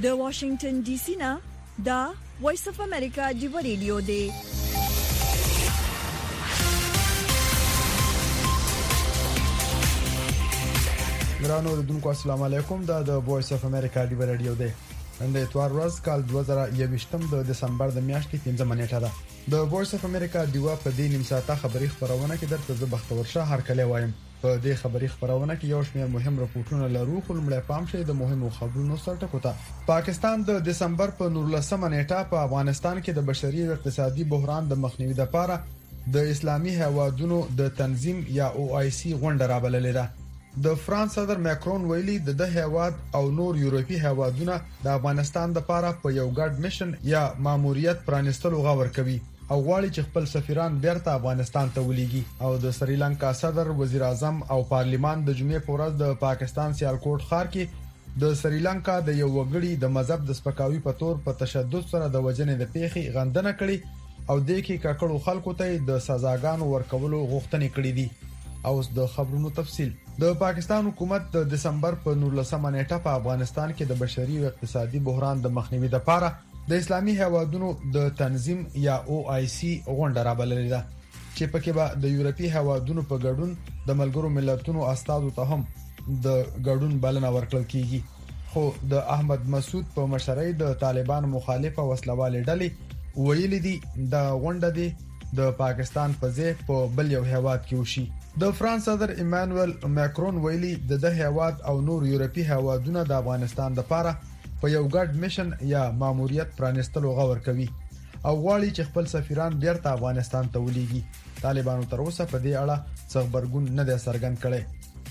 د واشنگټن ډي سي نه دا وایس اف امریکا دی رادیو دی. ګرانو اوریدونکو السلام علیکم. دا د وایس اف امریکا دی رادیو دی. نن د اتوار ورځ کال 2021 د دسمبر د میاشتې 15 نیټه ده. د وایس اف امریکا دیوا په دې نیم ساعته خبري خبرونه کې درته زه بختور شاه هر کله وایم. په دې خبري خبرونه کې یو شمېر مهم راپورټونه لرو خو لمړی پام شي د مهمو خبرونو سره ټکوته. پاکستان د دسمبر په 19 نیټه په افغانستان کې د بشري او اقتصادي بحران د مخنیوي لپاره د اسلامي هیوادونو د تنظیم یا OIC غونډه رابللې ده. د فرانس صدر ماکرون ویلي د هیواد او نور یورپی هیوادونه د افغانستان لپاره په یو ګډ میشن یا ماموریت پرانستلو غوړ کوي او غواړي چې خپل سفیران بیرته افغانستان ته ولېږي. او د سریلانکا صدر وزیر اعظم او پارلیمان د جمعې په ورځ د پاکستان سیالکوټ ښار کې د سریلانکا د یو وګړي د مذهب د سپکاوي په تور په تشدد سره د وجنې د پیښې غندنه کړې او د کې کاکړو خلکو ته د سزاګانو ورکولو غوښتنې کړې دي. او د خبرونو تفصیل. د پاکستان حکومت د دسمبر په 19 نیټه په افغانستان کې د بشري او اقتصادي بحران د مخنیوي لپاره د اسلامي هیوادونو د تنظیم یا OIC غونډه رابللې ده چې پکې به د یورپی هیوادونو په ګډون د ملګرو ملتونو استازو ته هم د ګډون بلنه ورکړل کیږي. خو د احمد مسعود په مشرۍ د طالبان مخالفه وسلوالې ډلې ویلي دي د غونډه دی د پاکستان په ځای په بل یو هیواد کې وشي. د فرانس صدر ایمانوئل ماکرون ویلي د هیواد او نور یورپی هیوادونه د افغانستان لپاره په یو ګډ میشن یا ماموریت پرانستلو غوړ کوي او غواړي چې خپل سفیران بیرته افغانستان ته ولېږي. طالبانو تر اوسه په دې اړه څه خبرګون نه دی څرګند کړی.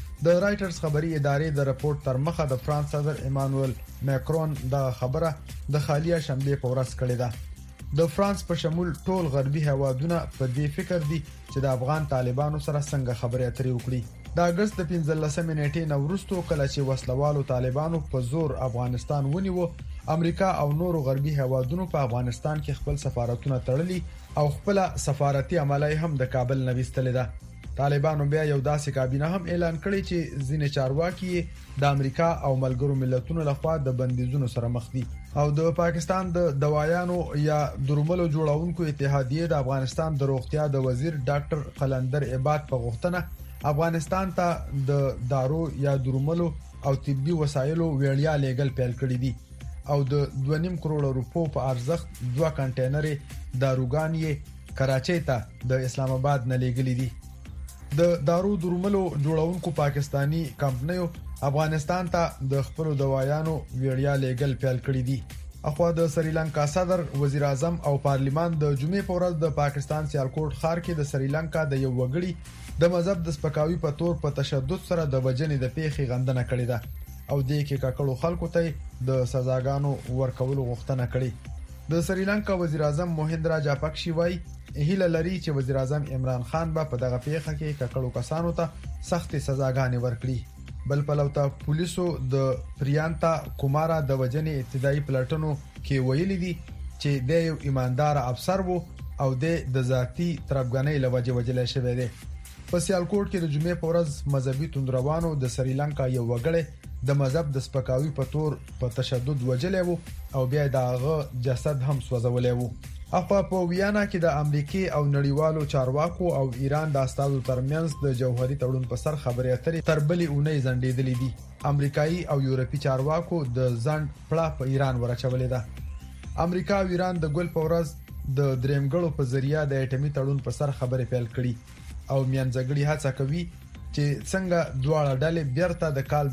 د رائټرز خبري ادارې د راپورټ تر مخه د فرانس صدر ایمانوئل ماکرون د خبره د خالیه شنبه په ورځ کړې ده. د فرانس په شمول ټول غربي هیوادونه په دې فکر دي چې د افغان طالبانو سره څنګه خبرې اترې وکړي. د اگست 15 نیټې نو وروسته کله چې وسلوالو طالبانو په زور افغانستان ونیو، امریکا او نورو غربي هیوادونو په افغانستان کې خپل سفارتونه تړلي او خپل سفارتي عملای هم د کابل نه وستلې ده. طالبانو بیا یو داسې کابینه هم اعلان کړی چې ځینې چارواکي د امریکا او ملګرو ملتونو لخوا د بندیزونو سره مخ دي. او د پاکستان د دوايانو یا درملو جوړونکو اتحادیه د افغانستان د روغتیا د وزیر ډاکټر قلندر عباد په غوښتنه افغانستان ته د دارو یا درملو او طبي وسایلو ویړیا لیګل پیل کړی دي او د 2.5 کروڑ روپو په ارزښت 2 کنټینر داروګان کراچۍ ته د اسلام آباد نه لیږلي دي. د دارو درملو جوړونکو پاکستانی کمپنیو افغانستان ته د خپل دوايانو ویړیا لیګل پیل کړی دي. اخوا د سریلانکا صدر وزیر اعظم او پارلیمان د جمعې په ورځ د پاکستان سیالکوټ ښار کې د سریلانکا د یو وګړي د مذهب د سپکاوي په تور په تشدد سره د وجنې د پیښې غندنه کړې ده او د کې کاکړو خلکو ته د سزاګانو ورکولو غوښتنه کړې. د سریلانکا وزیر اعظم موهندرا جاپاکشي وایي هیله لري چې وزیر اعظم عمران خان به په دغه پیښه کې کاکړو کسانو ته سخت سزاګانې ورکړي. بل پلوتا پولیسو د پریانتا کومارا د وجنې ابتدایي پلټنو کې ویلي دي چې د یو ایماندار افسر وو او د ذاتی تربګنۍ لوجه وجل شوی دی. په سیالکوټ کې د جمعې په ورځ مذهبي توندروانو د سریلانکا یو وګړی د مذهب د سپکاوي په تور په تشدد وجلې وو او بیا دغه جسد هم سوځولې وو. اخوا په ویانا کې د امریکای او نړیوالو چارواکو او ایران د استازو ترمنځ د جوهري تړون په سر خبرې اترې تر بلې اونۍ ځنډېدلې دي. امریکایي او یورپی چارواکو د ځنډ پړه په ایران ورچولې ده. امریکا او ایران د ګل په ورځ د درېمګړو په ذریعہ د اټومي تړون په سر خبرې پیل کړي او میانځګړي هڅه کوي چې څنګه دواړه ډلې بیرته د کال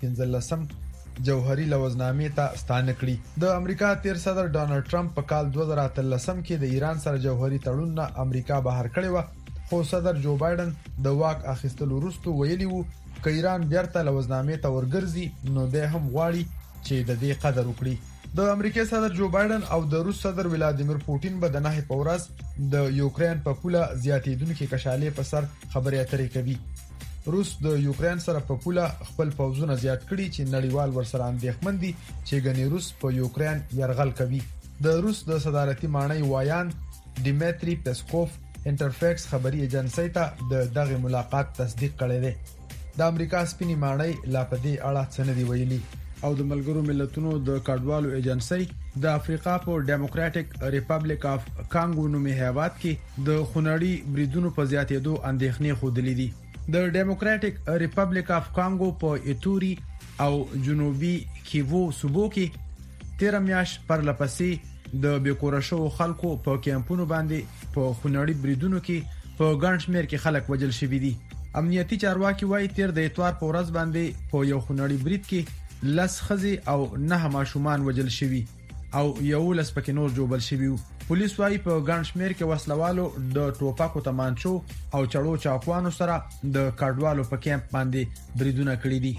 2015 جوهري لوزنامې ته ستانه کړي. د امریکا تیر صدر ډانلډ ټرمپ په کال 2013 کې د ایران سره جوهري تړون نه امریکا بهر کړی و خو صدر جو بایدن د واک اخیستلو وروسته ویلي وو چې ایران بیرته لوزنامې ته ورګرځي نو د هم غواړي چې د دې قدر وکړي. د امریکای صدر جو بایدن او د روس صدر ولادیمیر پوتین به د نه په ورځ د یوکرين په پوله زیاتېدونکو کشالې په سر خبرې اترې کوي. روس د یوکرين سره په پوله خپل پوځونه زیات کړي چې نړیوال ورسره اندېښمن دي چې غني روس په یوکرين يرغل کوي. د روس د صدارتي مانای وایان ډیمیټری پیسکوف انټرفیکس خبري ایجنسی ته د دغه ملاقات تصدیق کړی دی. د امریکا سپینې مانای لا په دې اړه څه نه دی ویلي. او د ملګرو ملتونو د کډوالو ایجنسی د افریقا په ډیموکراټک ریپبلیک اف کانګو نومي هیواد کې د خونړي بریدونو په زیاتېدو اندېښنې خوده دي. د ډیموکراټک ریپبلیک اف کانګو په ایتوري او جنوبي کیوو صوبو کې 13 میاشت پر لپسې د بیکورشو خلکو په کیمپونو باندې په خونړي بریدونو کې په ګڼ شمېر کې خلک وژل شوي دي. امنیتي چارواکي وايي تیر د اتوار په ورځ باندې په یو خونړي برید کې 10 ښځې او 9 ماشومان وژل شوي او 11 پکې نور جوړل شوي. پولیس وايي په ګڼ شمېر کې وسلوالو د ټوپکو تمانچو او چړو چاقوانو سره د کډوالو په کیمپ باندې بریدونه کړي دي.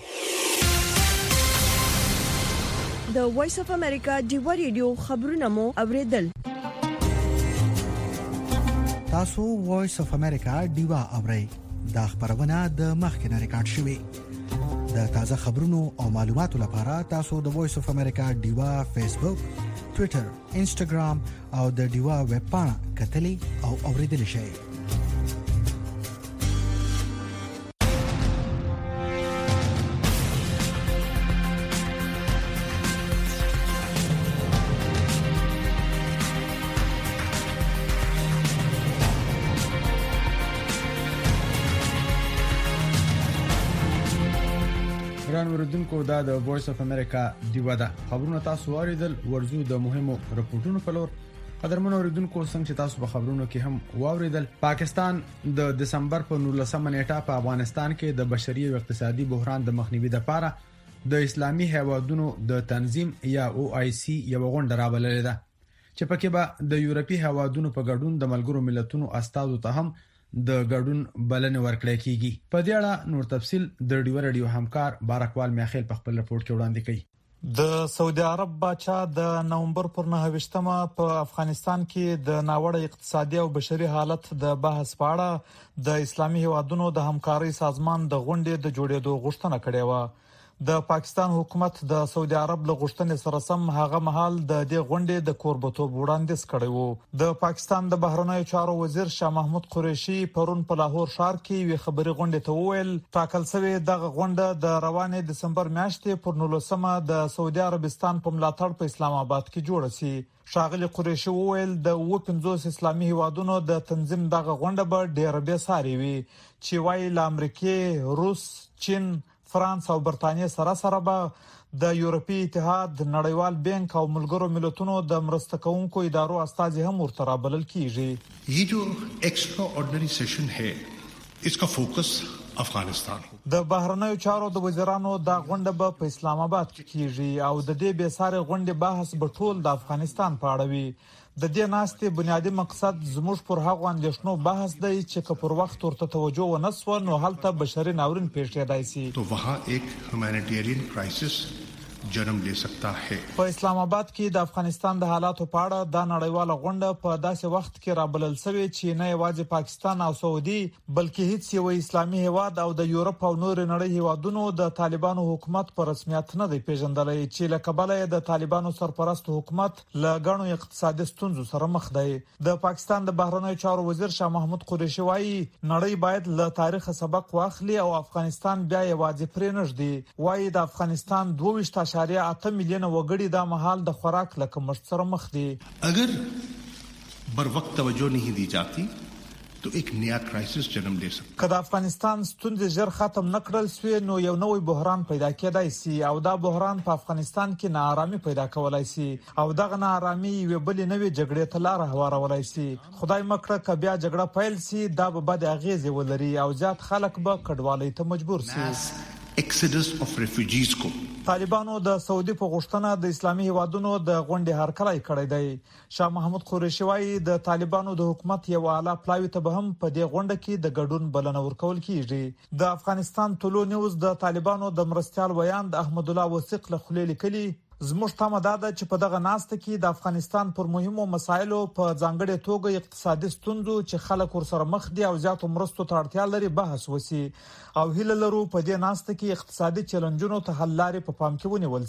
د وایس اف امریکا ډیوا ریډیو خبرونه مو اوریدل. تاسو وایس اف امریکا ډیوا اورئ. دا خبرونه د مخکنه ریکارډ شوې. د تازه خبرونو او معلوماتو لپاره تاسو د وایس اف امریکا ډیوا فیسبوک، ټوئیټر، انسټاګرام او د ډیوا ویب پاڼه کتلي او اوریدل شئ. اوریدونکو دا د وایس اف امریکا دیوا ده. خبرونه تاسو اوریدل. ورزو د مهمو رپورټونو په لور. قدرمن اوریدونکو څنګه چې تاسو په خبرونو کې هم واوریدل، پاکستان د دسمبر په 19 نیټه په افغانستان کې د بشري او اقتصادي بحران د مخنیوي لپاره د اسلامي هیوادونو د تنظیم یا OIC یو غونډه راوړلې ده چې پکې به د یورپی هیوادونو په ګډون د ملګرو ملتونو استازو ته هم د ګډون بلنه ورکړې کیږي. په دې اړه نور تفصيل د ډیو رادیو همکار بارکوال میخیل په خپل رپورت کې وړاندې کړي. د سعودي عرب بادشاہ د نومبر پر 9 په افغانستان کې د ناوړه اقتصادي او بشري حالت د بحث په اړه د اسلامي هیوادونو د همکارۍ سازمان د غونډې د جوړېدو غوښتنه کړې و. د پاکستان حکومت د سعودي عرب له غوښتنې سره سم هغه مهال د دې غونډې د کوربتوب وړاندیز کړی وو. د پاکستان د بهرنیو چارو وزیر شاه محمود قریشي پرون په لاهور ښار کې وی خبري غونډې ته وویل ټاکل شوی دغه غونډه د روانې دسمبر میاشتې پر 19 د سعودي عربستان په ملاتړ په اسلام آباد کې جوړ شي. شاغلی قریشي وویل د 50 اسلامي هیوادونو د تنظیم دغه غونډه به ډېر به ساري وي چې وايي ل امریکای، روس، چین، فرانس او برتانیې سره به د یورپی اتحاد، نړیوال بانک او ملګرو ملتونو د مرسته کوونکو ادارو استازي هم ورته رابلل کیږي. یہ جو ایکسټرا آرډینری سیشن ہے اس کا فوکس افغانستان هو. د بهرنیو چارو د وزیرانو د غونډه به په اسلام آباد کې کیږي او د دې به ساره غونډه بحث به ټول د افغانستان په اړه وي. د دې ناستې بنیادی مقصد زموږ پر هغه اندېښنو بحث دی چې که پر وخت ورته توجه ونسو نو هلته بشري ناورین پیښ کېدای شي. تو وها ایک هیومانیټیرین کرایسس جنم لے سکتا ہے. په اسلام آباد کې د افغانستان د حالاتو په اړه د نړیواله غونډه په داسې وخت کې رابلل شوې چې نه یوازې پاکستان او سعودي بلکې هیڅ یو اسلامي هیواد او د یورپ او نور نړۍ هیوادونو د طالبانو حکومت په رسمیت نه دی پیژندلای چې له کبله د طالبانو سرپرست حکومت له غنو اقتصادي ستونزو سره مخ دی. د پاکستان د بهرنیو چارو وزیر شاه محمود قریشي وايي نړۍ باید له تاریخ سبق واخلي او افغانستان بیا یوازې پرې نږدې. وايي د افغانستان 2.8 میلیون وګړي د مهال د خوراک لکه مشت سره مخ دي. اگر بر وخت توجه نہیں دی جاتی تو ایک نیا کرائسس جنم لے سکتا. که د افغانستان ستونزې ژر ختم نکړل شي نو یو نوې بحران پیدا کېدای شي او دا بحران په افغانستان کې ناارامي پیدا کولای شي او دغه ناارامي یو بل نوې جګړې ته لار هوارولای شي. خدای مکړه که بیا جګړه پیل شي دا به بد اغیزې ولري او زیات خلک به کډوالۍ ته مجبور شي. ایکسیډس اف ریفیوجیز کو طالبانو د سعودي په غوښتنه د اسلامي هیوادونو د غونډې هرکلی کړی دی. شاه محمود قریشي وايي د طالبانو د حکومت یو اعلی پلاوی ته به هم په دې غونډه کې د ګډون بلنه ورکول کیږي. د افغانستان طلوع نیوز د طالبانو د مرستيال ویان د احمد الله وثیق له خلیل کلی زموږ تمه ده چې په دغه ناسته کې د افغانستان پر مهمو مسایلو په ځانګړې توګه اقتصادي ستونزو چې خلک ورسره مخ دي او زیاتو مرستو ته اړتیا لري بحث وشي او هیله لرو په دې ناسته کې اقتصادي چیلنجونو ته حل لارې په پام کې ونیول شي.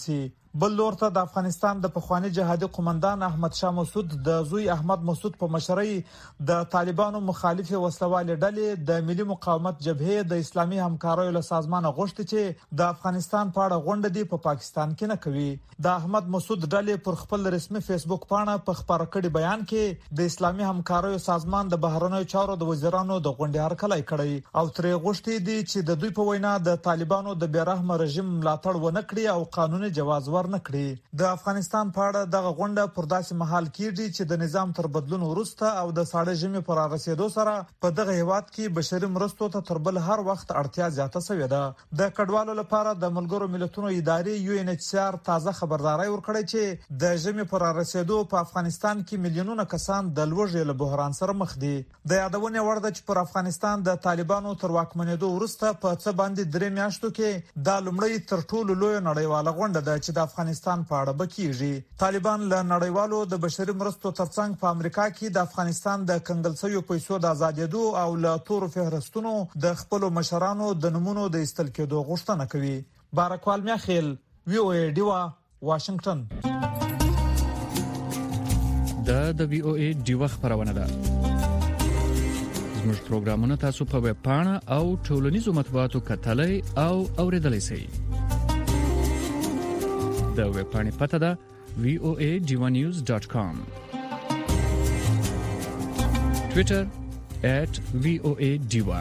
بل لورته د افغانستان د پخوانی جهادي قومندان احمد شاه مسعود د زوی احمد مسعود په مشرۍ د طالبانو مخالف وسلوال ډلې د ملي مقاومت جبهه د اسلامي همکاریو له سازمان غوښتي چې د افغانستان په اړه غونډه دی په پاکستان کې نه کوي. د احمد مسعود ډلې پر خپل رسمي فیسبوک پاڼه په خبره کړي بیان کې د اسلامي همکاریو سازمان د بهرنیو چارو د وزیرانو د غونډې هرکلی کړی او ترې غوښتي دي چې د دوی په وینا د طالبانو د بیرحمه رژیم ملاتړ ونه کړي او قانوني جواز ورنکړي. د افغانستان په اړه دغه غونډه پر داسې مهال کېږي چې د نظام تر بدلون وروسته او د ساړه ژمي پر رسیدو سره په دغه هیواد کې بشري مرستو ته تر بل هر وخت اړتیا زیاته شوې ده. د کډوالو لپاره د ملګرو ملتونو ادارې UNHCR تازه خبرداري ورکړې چې د ژمي پر رسیدو په افغانستان کې میلیونونه کسان د لوږې له بحران سره مخ دي. د یادونه وړ ده چې پر افغانستان د طالبانو تر واکمنېدو وروسته په څه باندې 3 میاشتو کې د لومړی تر ټولو لوی نړیواله غونډه ده چې د افغانستان په اړه بکیږي. طالبان له نړیوالو د بشري مرستو ترڅنګ په امریکا کې د افغانستان د کنګل پیسو د آزادېدو او له تورو فهرستونو د خپل مشرانو د نمونو د استل کېدو غوښتنه کوي. بارکوال میاخیل VOA ډیوا واشنگټن. د VOA ډیوا خبرونه ده. زموږ پروګرامونه تاسو په ویب پاڼه او ټولنیزو مطبوعاتو کتلای او اوریدلای شئ. د ویب پاڼې پته ده voadivanews.com. Twitter @voadiva.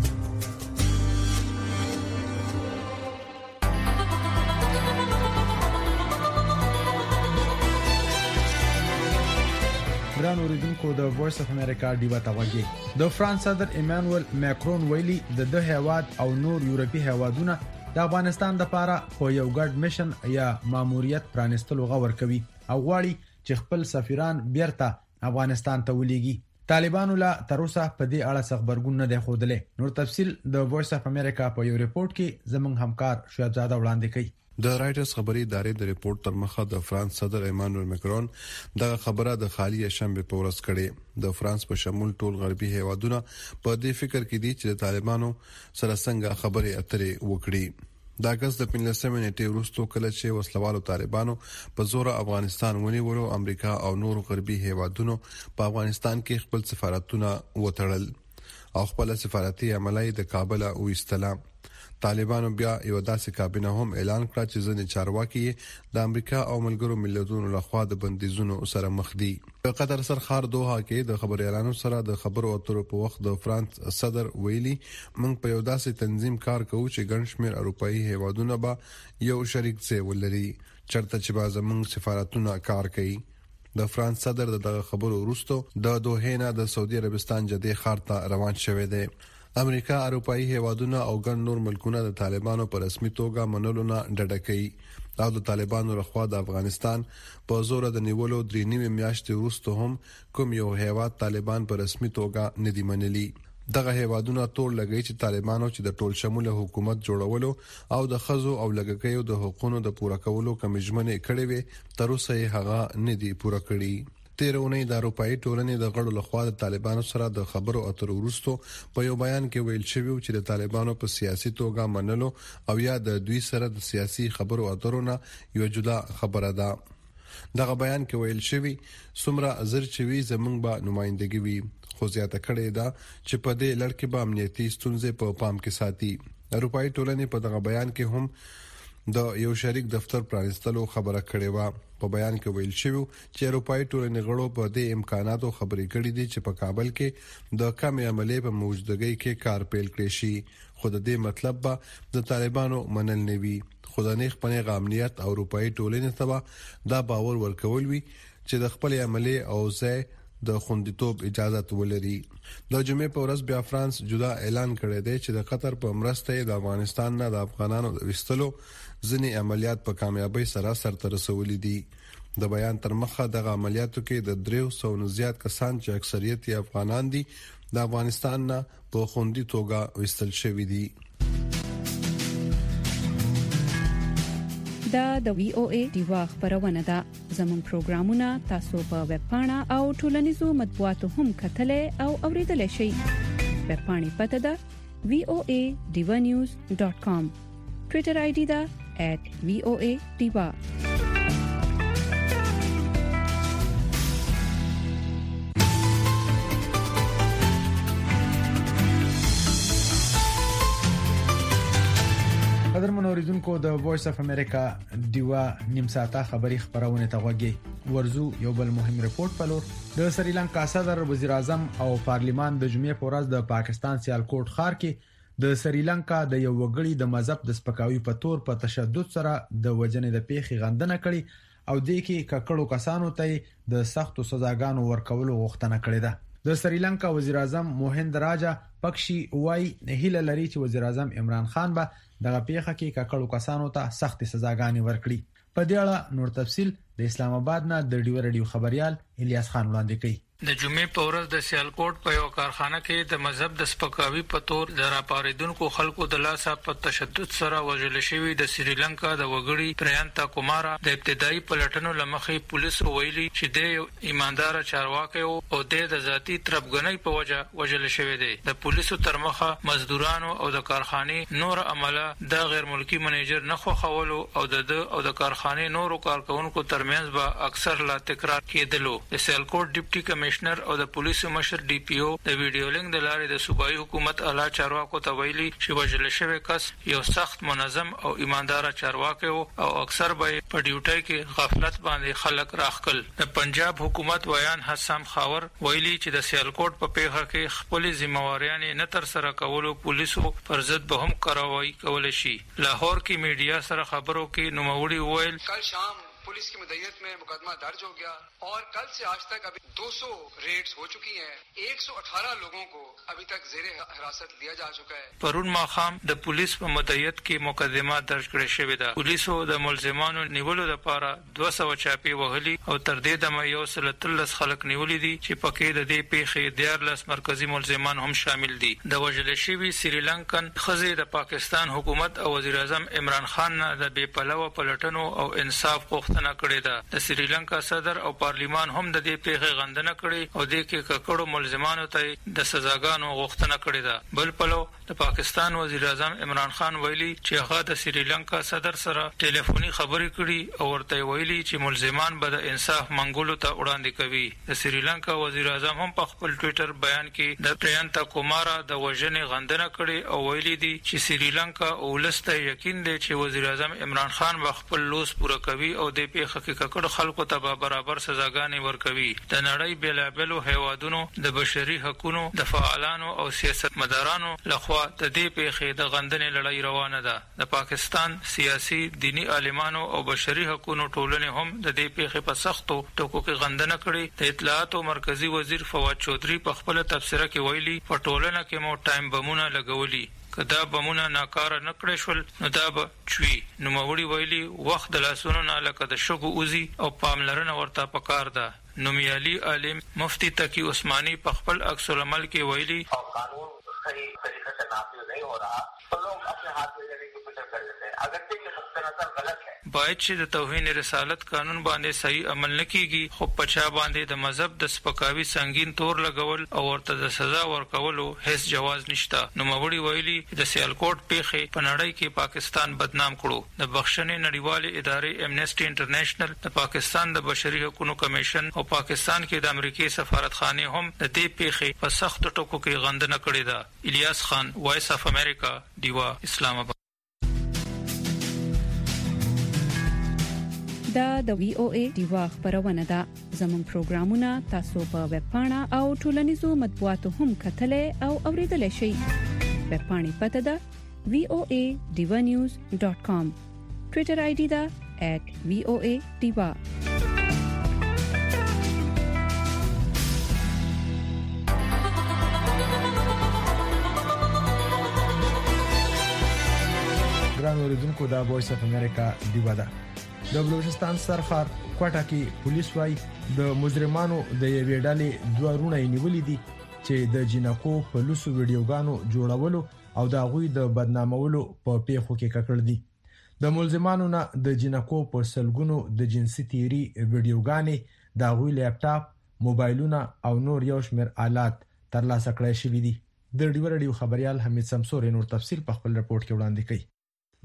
ګران اوریدونکو د وایس اف امریکا ډیوا توګه د فرانس صدر ایمانوئل ماکرون ویلي د هیواد او نور یورپی هیوادونه د افغانستان لپاره په یو ګډ میشن یا ماموریت پرانستلو غوړ کوي او غواړي چې خپل سفیران بیرته افغانستان ته ولېږي. طالبانو لا تر اوسه په دې اړه خبرګون نه دی خوده. نور تفصيل د وایس اف امریکا په یو ریپورت کې زموږ همکار شعیب زاده وړاندې کوي. د رائټرز خبري ادارې د ریپورت تر مخه د فرانس صدر ایمانوئل ماکرون د خبره د خالی شنبه په ورځ کړي. د فرانس په شمول ټول غربي هیوادونه په دې فکر کې دي چې د طالبانو سره څنګه خبرې اترې وکړي. د اگست د 15 نیټې وروسته کله چې وسلوالو طالبانو په زور افغانستان ونیولو، امریکا او نور غربي هیوادونو په افغانستان کې خپل سفارتونه وتړل او خپل سفارتي عملای د کابل او استلام. طالبانو بیا یو داسې کابینه هم اعلان کړ چې ځنې چارواکي د امریکا او ملګرو ملتونو لخوا د بندیزونو سره مخ دي. په قطر سرخار دوحه کې د خبري اعلانو سره د خبرو اترو په وخت د فرانس صدر ویلي موږ په یو داسې تنظیم کار کوو چې ګڼ شمېر اروپאי هیوادونه به یو شریک ځای ولري چرته چې به زموږ سفارتونه کار کوي. د فرانس صدر دغه خبرو وروسته د دوحه نه د سعودي عربستان جدي ښار ته روان شوی دی. امریکا، اروپאי هیوادونه او ګڼ نور ملکونه د طالبانو په رسمي توګه منلو نه ډډه کوي او د طالبانو لخوا د افغانستان په زور د نیولو 3 میاشتې وروسته هم کوم یو هیواد طالبان په رسمي توګه نه دی منلي. دغه هیوادونه تور لګي چې طالبانو چې د ټول شموله حکومت جوړولو او د خزو او لګکیو د حقوقو د پوره کولو کوم ژمنې کړې وي تر اوسه یې هغه نه دی پوره کړی. تیرونی د اروپאי ټولنې د غړو لخوا د طالبانو سره د خبرو اترو وروسته په یو بیان کې ویل شوی چې د طالبانو په سیاسي توګه منلو او یا د دوی سره د سیاسي خبرو اترو نه یو جدا خبره ده. دغه بیان کې ویل شوی څومره زر چوي زمونږ به نمائندګي وي، خو زیاته کړې ده چې په دې لړ کې به امنیتي ستونزې په پام کې ساتي. اروپאי ټولنې په دغه بیان کې هم د یو شریک دفتر پرانستلو خبره کړې و. په بیان کې ویل شوی چې اروپאי ټولنې غړو په دې امکاناتو خبرې کړې دي چې په کابل کې د کم عملې په موجودګۍ کې کار پیل کړي شي، خو د دې مطلب به د طالبانو منل نه وي. خدانیخ پنه امنیت او اروپאי ټولنې ته دا باور ورکول وي چې د خپل عملې او ځای د خوندیتوب اجازه ولري. د جمعې په ورځ بیا فرانس جدا اعلان کړی دی چې د قطر په مرسته د افغانستان نه د افغانانو د وستلو ځینې عملیات په کامیابی سره سرته رسولي دي. د بیان تر مخه دغه عملیاتو کې د 300 زیات کسان چې اکثریت یې افغانان دي د افغانستان نه په خوندي توګه وستل شوي دي. دا د VOA ډیوا خبرونه ده. زموږ پروګرامونه تاسو په ویب پاڼه او ټولنیزو مطبوعاتو هم کتلای او اوریدلای شئ. ویب پاڼې پته ده voadivanews.com. ټوئیټر آی ډی ده @voadiva. قدرمن اوریدونکو د وایس اف امریکا دیوا نیم ساعته خبری خبرونه ته وګورئ. ورزو یو بل مهم ریپورت پلور د سریلانکا صدر وزیر اعظم او پارلیمان د جمعې په ورځ د پاکستان سیالکوټ ښار کې د سریلانکا د یو وګړي د مذهب د سپکاوي په تور په تشدد سره د وجنې د پیښې غندنه کړې او د کې ککړو کسانو ته د سختو سزاګانو ورکولو غوښتنه کړې ده. د سریلانکا وزیر اعظم موهند راجا پکشي وای هیله لري چې وزیر اعظم عمران خان به دغه پیښه کې ککړو کسانو ته سخت سزاګانې ورکړي. په دې اړه نور تفصيل د اسلام آباد نه د ډیو رادیو خبريال الیاس خان وړاندې کوي. د جمعې په ورځ د سیالکوټ په یو کارخانه کې د مذهب د سپکاوي په تور د راپاریدونکو خلکو د لاسه په تشدد سره وژل شوی د سریلانکا د وګړي پریانتا کومارا د ابتدایي پلټنو لمخې پولیسو ویلي چې د ایماندار چارواکي او د ذاتی تربګنۍ په وجه وژل شوی دی. د پولیسو ترمخه مزدورانو او د کارخانه نور عمله د غیر ملکی منیجر نه خوخولو او د کارخانه نورو کارکونکو ترمنځ به اکثر لا تکرار کېدلو. د سیالکوټ ډیپټي کمشنر او د پولیسو مشر ډي پی او د ویډیو لینک د لارې د صوبایي حکومت اعلی چارواکو ته ویلي چې وژل شوی کس یو سخت منظم او ایماندار چارواکي او اکثر به په ډیوټي کې غفلت باندې خلک راخکل. د پنجاب حکومت ویان حسام خاور ویلي چې د سیالکوټ په پیښه کې خپل ذمہواریاں نه تر سره کولو پولیسو پر ضد به هم کاروایی کول شي. لاهور کې میډیا سره خبرو کې نوموړي ویل کل شام police की मदईयत में मुकदमा दर्ज हो गया और कल से आज तक अभी 200 रेड्स हो चुकी हैं. 118 लोगों को अभी तक जेरे हिरासत लिया जा चुका है. پرون ماخام د پولیس په مدعیت کې مقدمه درج کړې شوې ده. پولیسو د ملزمانو نیولو لپاره 200 چاپی وهلي او تر دې دمه یو سل 13 خلک نیولې دي چې پکې د دې پیښې 14 مرکزی ملزمان هم شامل دي. د وژل شوی سریلانکن خزه د پاکستان حکومت او وزیر اعظم عمران خان نه د بے پلوه پلټنو او انصاف غوښتنه کړې ده. د سریلانکا صدر او پارلیمان هم د دې پیښې غندنه کړې او د کې ککړو ملزمانو ته د سزاګانو غوښتنه کړې ده. بل پلو د پاکستان وزیر اعظم عمران خان ویلي چې هغه د سریلانکا صدر سره ټلیفوني خبرې کړې او ورته ویلي چې ملزمان به د انصاف منګولو ته وړاندې کوي. د سریلانکا وزیر اعظم هم په خپل ټوئیټر بیان کې د پریانتا کومارا د وژنې غندنه کړې او ویلي دي چې سریلانکا اولسته یقین دی چې وزیر اعظم عمران خان به خپل لوس پوره کوي او د پیښه کې ککړ خلکو ته برابر سزاګانې ورکوي. د نړۍ بیلابلو هیوادونو د بشري حقوقو د فعالانو او سیاستمدارانو لخوا د دې پیښې د غندنې لړۍ روانه ده. د پاکستان سیاسي دینی عالمانو او بشري حقوقو ټولنې هم د دې پیښې په سختو ټکو کې غندنه کړې. د اطلاعات او مرکزی وزیر فواد چودھری په خپل تبصره کې ویلي په ټولنه کې مو ټایم بمونه لګولي کدا بمونه ناکاره نکړې شول نو دا به چوي. نو موري ویلي وخت د لاسونو نه لکه د شګو اوزي او پاملرنه ورته پکار ده. نومیالي عالم مفتی تقی عثماني په خپل عکس العمل کې ویلي قانون صحیح طریقے سے نافذ نہیں हो रहा तो लोग अपने हाथ में लेने की कोशिश कर लेते हैं. अगर ये नقطه نظر غلط है باید چې د توهین رسالت قانون باندې صحیح عمل نکېږي خو پچا باندې د مذهب د سپکاوي سنگین تور لګول او ورته د سزا ورکولو هیڅ جواز نشته. نو موري ویلي د سیالکوټ پیښې په نړۍ کې پاکستان بدنام کړو. د بخښنې نړیوالې ادارې امنیسټي انټرنیشنل د پاکستان د بشري حقوقو کمیشن او پاکستان کې د امریکای سفارتخانه هم د دې پیښې په سخت ټکو کې غندنه کړې ده. الیاس خان وایس اف امریکا دیوا اسلام آباد. دا د وی او ای دیوا خبرونه ده. زموږ پروګرامونه تاسو په ویب پاڼه او ټولنیزو مطبوعاتو هم کتلای او اوریدلای شئ. ویب پاڼې پته ده voanews.com. ټوئیټر آی ډي ده @voadiva. ګران اوریدونکو دا وایس اف امریکا دیوا ده. د بلوچستان سرخار کوټه کې پولیس وايي د مجرمانو د یوې ډلې دوه رونه نیولې دي چې د جنکو په لوسو ویډیوګانو جوړولو او د غوي د بدنامولو په پیښو کې ککړ دي. د ملزمانو نه د جنکو په سلګونو د جنسي تیری ویډیوګانې د غوي لپټاپ، موبایلونه او نور یو شمېر آلات ترلاسه کړای شوې دي. د ډیو رادیو خبريال حمید سمسور نور تفصیل په خپل رپورت کې وړاندې کړي.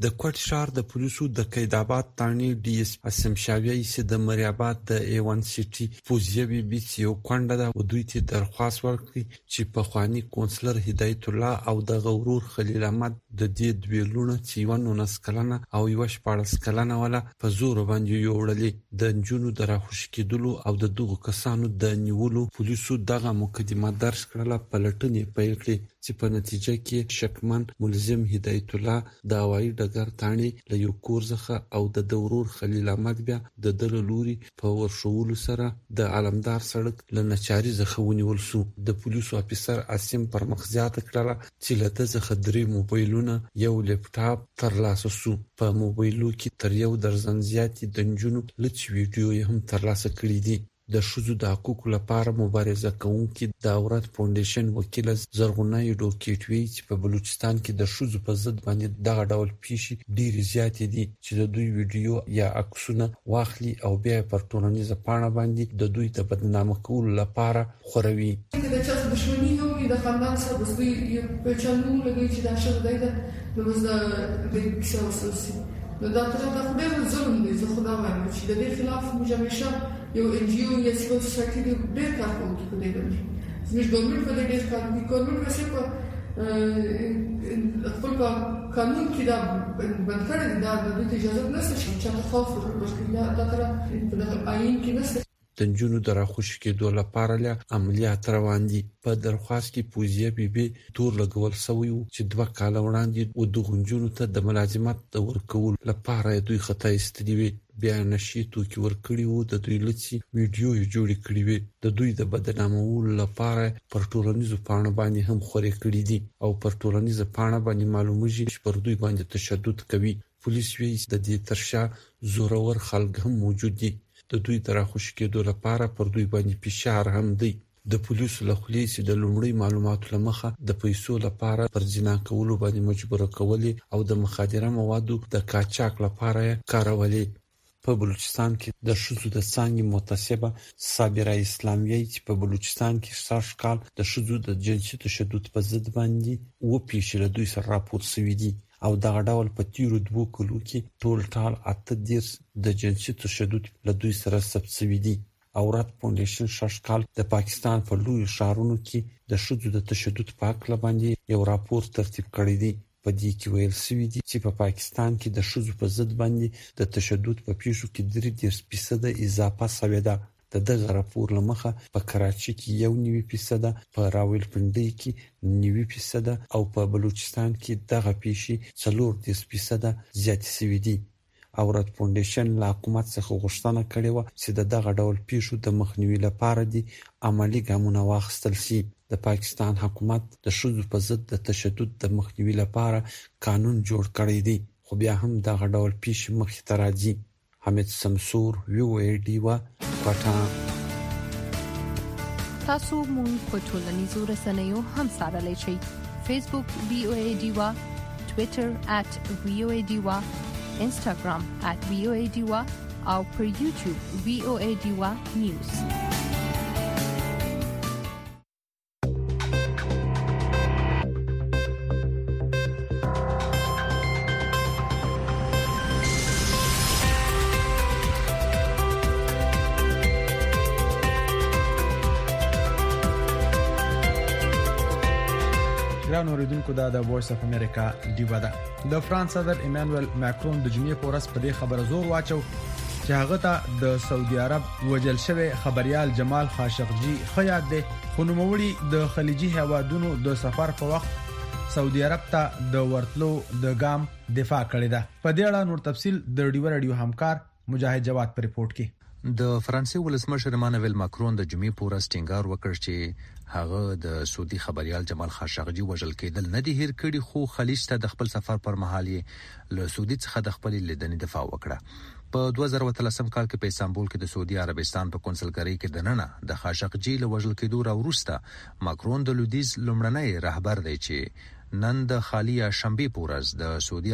د کوټ شهر د پولیسو د قیداباد تانی ډي اس اسم شاوی سي د مریاباد د A1 سيټي پوزیه بي بي یو کونډه د ودوی ته درخواست ورکړي چې په خواني کونسلر هدایت الله او د غورور خلیل احمد د دې دویلونه چې 19 کلنه او 14 کلنه ولا په زور باندې یوړلې د جنونو دراخوش کېدلو او د دغو کسانو د نیولو پولیسو دغه مقدمه درج کړله په لټنې پیل کړې چې په نتیجه کې شکمن ملزم هدایت الله د هوایي ډګر تانی له یو کور څخه او د دورور خلیل احمد بیا د دل لوري په ورشولو سره د علمدار سړک له نچاري څخه ونیول شو د پولیسو افیسر اسیم پر مخزیات کړه چې له دغه درې موبایلونه یو لپټاپ ترلاسه شو په موبایلو کې تر یو درزن زیاتې د جنونو لچ ویډیو هم ترلاسه کړي دي د شذو د حقوقو لپاره مبارزه کوونکي د اورات فاونډیشن وکیل زرغونه یډوکیټوي چې په بلوچستان کې د شذو په ضد باندې دغه ډول پیښې ډېر زیاتې دي چې د دوی ویډیو یا عکسونه واخلي او بیا پر ټولنیزه پاڼه باندې د دوی د بدنامه کولو لپاره خوروي د چا دښمنی هم د خاندان سره د دوی په چلو لګي چې دا شر دی نو بس د کیسه وسوسي دا تر دا خو ډېر ظلم دی زه خدا وایم چې د دې خلاف موږ همیشه یو ان جی او یا سیول سوسایټي د ډېر کار کوي په دې باندې زموږ ګورنمنت په دې ډېر کار کوي ګورنمنت څه په خپل قانون کې دا بند کړی دا د اجازه نشته چې تاسو ورکړئ دا تر آئین کې نشته د جنونو د راخوش کېدو لپاره له عملیات روان دي په درخواست کې پوزیه بي بي تور لګول سوی چې 2 کال وړاندې و د غنجونو ته د ملازمت د ورکول لپاره دوی خطا استدي وي بیا نشي توکي ورکړي وو د دوی لڅي ویډیو جوړ کړي وي د دوی د بدنامولو لپاره پر ټولنیزو پاڼو باندې هم خوري کړي دي او پر ټولنیزو پاڼو باندې معلومږي چې پر دوی باندې تشدد کوي پولیس وی د دې ترشا زورور خلک هم موجود دي د دوی تراخوش کېدو لپاره پر دوی باندې فشار هم دی د پولیسو له خولې چې د لومړی معلوماتو لمخه د پیسو لپاره پر جنا کولو باندې مجبور کولې او د مخدره موادو د قاچاق لپاره کارولې په بلوچستان کې د شذو د څنګه متسبه صابره اسلامیه چې په بلوچستان کې 60 کال د شذو د جنسي تشدد په ضد باندې و پیښې له دوی سره راپور شوې دي او دغه ډول په تیرو 2 کلو کې ټول 8 د جنسي تشدد له دوی سره ثبت شوی دي اورات فاونډیشن 6 کال د پاکستان په لوی ښارونو کې د شذو د تشدد په اړه باندې یو راپور ترتیب کړی دی په دې کې ویل شوی دی چې په پاکستان کې د شذو په ضد باندې د تشدد په پیښو کې 3% اضافه شوې ده د دغه راپور لمخه په کراچي کې 1.9%، په راولپنډي کې 9% او په بلوچستان کې دغه پیښې 4% زیات شوې دي. اورات فاونډیشن له حکومت څخه غوښتنه کړې و چې دغه ډول پیښو د مخنیوي لپاره دي عملی ګامونه واخیستل شي. د پاکستان حکومت د شذو په ضد د تشدد د مخنیوي لپاره قانون جوړ کړی دی، خو بیا هم دغه ډول پیښې مخې ته راځي. حمید سمسور وی وا پټان. تاسو مونږ په ټولنیزو رسنیو هم سره لچی فیسبوک VOA ډیوا، ټوئیټر @VOA ډیوا، انستګرام @VOA ډیوا او پر یوټیوب VOA ډیوا نیوز. اوریدونکو دا د وایس اف امریکا ډیوا ده. د فرانس صدر ایمانوئل ماکرون د جمعې په ورځ په دې خبره زور واچو چې هغه ته د سعودي عرب وجل شوی خبريال جمال خاشقجي خیاط دی، خو نوموړي د خلیجي هوادونو د سفر په وخت سعودي عرب ته د ورتلو د ګام دفاع کړې ده. په دې اړه نور تفصيل د رادیو همکار مجاهد جواد پر رپورت کې. د فرانسې ولسمشر ایمانوئل ماکرون د جمعې په ورځ ټینګار وکړ چې هغه د سعودي خبريال جمال خاشقجي وژل کېدل نه دی هیر کړي، خو خلیج ته د خپل سفر پر مهال یې له سعودي څخه د خپل لیدنې دفاع وکړه. په 2013 کال کې په استانبول کې د سعودي عربستان په کنسولګری کې دننه د خاشقجي له وژل کېدو راوروسته ماکرون د لودیز لومړنی رهبر دی چې نن د خالی شنبه په ورځ د سعودي عرب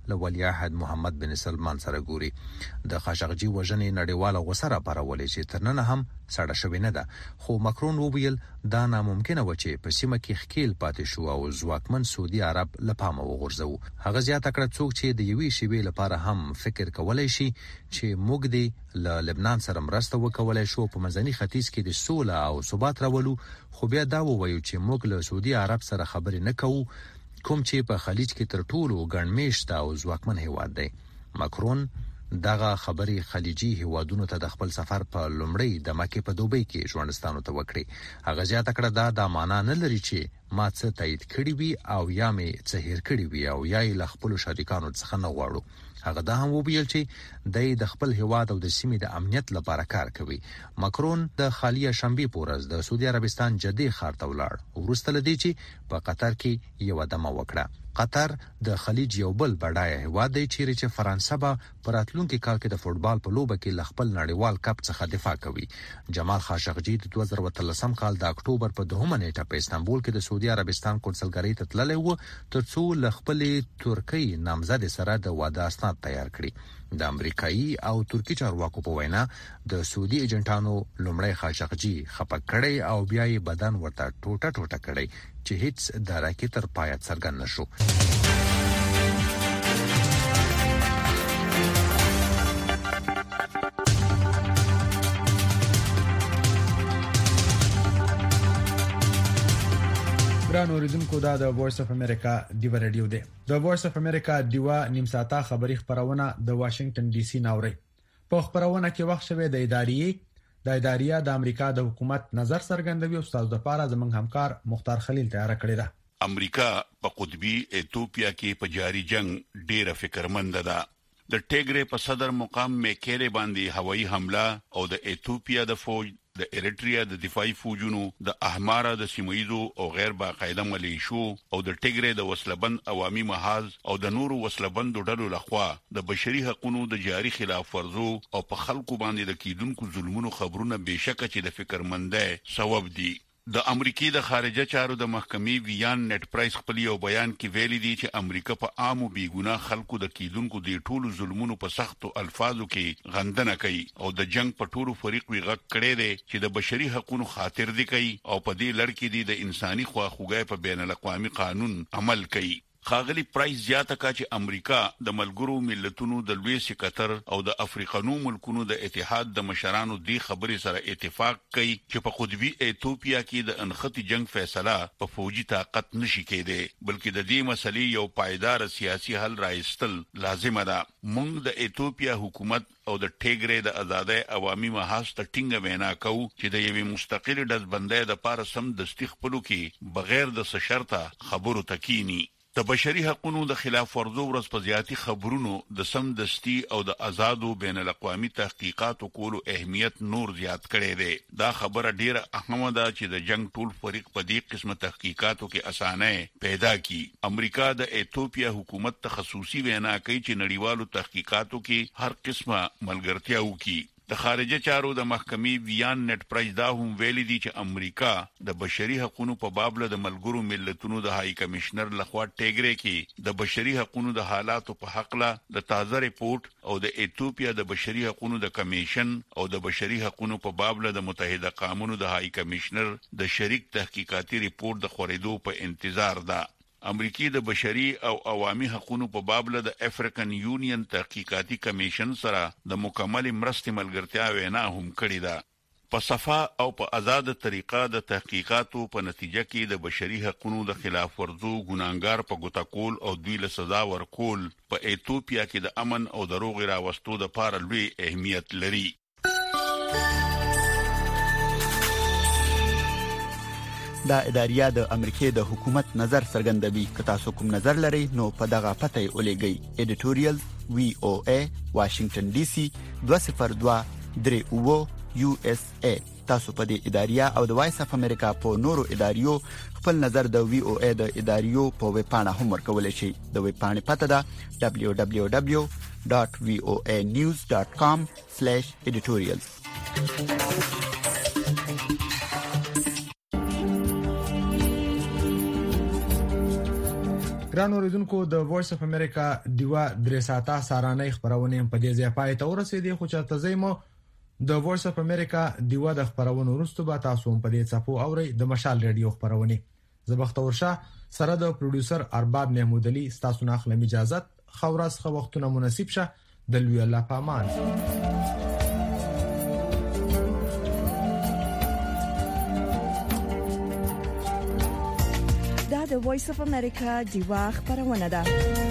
له ولیعهد محمد بن سلمان سره ګوري. د خاشقجي وژنې نړیواله غوسه راپارولې چې تر نن هم سړه شوې نه ده، خو ماکرون وویل دا ناممکنه و چې په سیمه کې ښکیل پاتې شو او ځواکمن سعودي عرب له پامه وغورځو. هغه زیاته کړه څوک چې د یوې شیبې لپاره هم فکر کولای شي چې موږ دې له لبنان سره مرسته وکولای شو په منځني ختیځ کې د سوله او ثبات راولو، خو بیا دا ووایو چې موږ له سعودي عرب سره خبرې نه کوو، کوم چې په خلیج کې تر ټولو ګڼمېشته او ځواکمن هیواد دی. ماکرون دغه خبري خلیجي هیوادونو ته د خپل سفر په لومړی د مکه په دوبۍ کې ژوندستانو ته وکړي. هغه زیاته کړه دا د معنا نه لري چې ما څه تایید کړی وي او یا مې څه هیر کړی وي او یا یې له خپل شریکانو څخه نه غواړو. هغه دا هم وویل چې د خپل هیواد او د سیمې د امنیت لپاره کار کوي. ماکرون د خالیه شنبه پورز د سعودي عربستان جدي ښار ته ولاړ، وروسته لدی چې په قطر کې یو دمه وکړه. قطر د خلیج یو بل بډایه هیواد دی چې فرانسه به په راتلونکي کال کې د فوټبال په لوبه کې له خپل نړیوال کپ څخه دفاع کوي. جمال خاشقجي د 2013 کال د اکتوبر په 2 نیټه په استانبول کې د سعودي عربستان کونسلګرۍ ته تللی و ترڅو له خپل ترکیې نامزد سره د واده اسناد تیار کړي. د امریکایي او ترکی چارواکو په وینا د سعودي ایجنټانو لومړی خاشقجي خپه کړي او بیا یې بدن ورته ټوټه ټوټه کړي چې هیڅ درکه تر پایه څرګند نشو. ګران اوریدونکو دا د وایس اف امریکا دیو رادیو دی. د وایس اف امریکا دیو نیم ساعته خبری خبرونه د واشنگټن ډي سي ناوړي. په خبرونه کې وخت شوه د اداریه د امریکا د حکومت نظر څرګندوي او استاد د پاره زمنګ همکار مختار خلیل تیار کړی دی. امریکا په قطبی ایتوپیا کې په جاری جنگ ډیره فکرمند ده. د ټیګری په صدر مقام میکيري باندې هوایي حمله او د ایتوپیا د فوج د ایریټریا د دفاعي فوجونو د احمارا د سیمایزو او غیر باقاعده ملیشو او د ټیګری د وسلبند عوامي محاذ او د نورو وسلبند ډلو لخوا د بشري حقوقو د جاري خلاف ورزو او په خلکو باندې د کیدونکو ظلمونو خبرونه بهشکه چې د فکرمندۍ سبب دي. د امریکای د خارجه چارو د محکمې ویان نت پرایس خپل یو بیان کې ویلي دي چې امریکا په عام او بیګناه خلکو د کیدونکو د ټولو ظلمونو په سختو الفاظو کې غندنه کوي او د جنگ په ټولو فریق وی غږ کړي دي چې د بشري حقوقو خاطر دي کوي او په دې لړ کې دي د انساني خواخوږي په بین الاقوامي قانون عمل کوي. خاغلی پرایس زیاته کا چې امریکا د ملګرو ملتونو د لوی سکتر او د افریقانو ملکونو د اتحاد د مشرانو دی خبرې سره اتفاق کوي چې په قطبی ایتوپیا کې د انختی جنگ فیصله په فوجي طاقت نشي کېده بلکې د دې مسلې یو پایدار سیاسي حل راوستل لازم ده. موږ د ایتوپیا حکومت او د ټیګری د آزادۍ عوامي محاذ ته ټینګه وینا کوو چې د یوې مستقل ډزبندۍ د پاره سم دستي خپلو کې بغیر د شرطه خبرو تکینی. د بشري حقوقو د خلاف ورزو ورځ په زیاتی خبرونو د سم دستی او د آزادو بین الاقوامي تحقیقات کولو اهمیت نور زیات کړي دي. دا خبره ډیره اهمه ده چې د جنگ ټول فریق په دې قسمه تحقیقاتو کې اسانه پیدا کی. امریکا د ایتوپیا حکومت ته خصوصي وینا کوي چې نړیوالو تحقیقاتو کې هر قسمه ملګرتیا وکړي. د خارجه چارو د محکمې ویان نت پرایس دا هم ویلي دي چې امریکا د بشري حقوقو په باب له ملګرو ملتونو د هاي کمشنر لخوا ټیګری کې د بشري حقوقو د حالاتو په حق له د تازه ریپورت او د ایتوپیا د بشري حقوقو د کمیشن او د بشري حقوقو په باب له د متحده قومونو د هاي کمشنر د شریک تحقیقاتي ریپورت د خورېدو په انتظار ده. امریکای د بشري او عوامي حقوقو په باب له د افریقن یونین تحقیقاتي کمیشن سره د مکمل مرستې ملګرتیا وینا هم کړې ده. په صفه او په آزاد طریقه د تحقیقاتو په نتیجه کې د بشري حقوقو د خلاف ورزو ګناګار په ګوتاکول او دوی له سزا ورکول په ایتوپیا کې د امن او د روغ راوستو د لپاره لوی اهمیت لري. دا اداریه د امریکای د حکومت نظر څرګندوي. که تاسو کوم نظر لرئ نو په دغه پته ولېږئ. editorial VOA Washington DC 202-3 USA. تاسو په دې اداریه او د وایس اف امریکا په نورو اداریو خپل نظر د VOA د اداریو په ویب پاڼه هم ورکولای شئ. د ویب پاڼې پته ده www.voanews.com/editorials. ګران اوریدونکو د وایس اف امریکا دیوا درې ساعته سارانه خبرونه په دې ځای پای ته ورسېدې خو چرته زېمو د وایس اف امریکا دیوا د خبرونو وروسته به تاسو په دې صفو اوري د مشال رادیو خبرونه زبختور شاه سره د پروډوسر ارباب محمود علي تاسو نه خلم اجازه خورس خو وختونه مناسب شه د لوی الله پامان دا د وایس اف امریکا دیوا خبرونه ده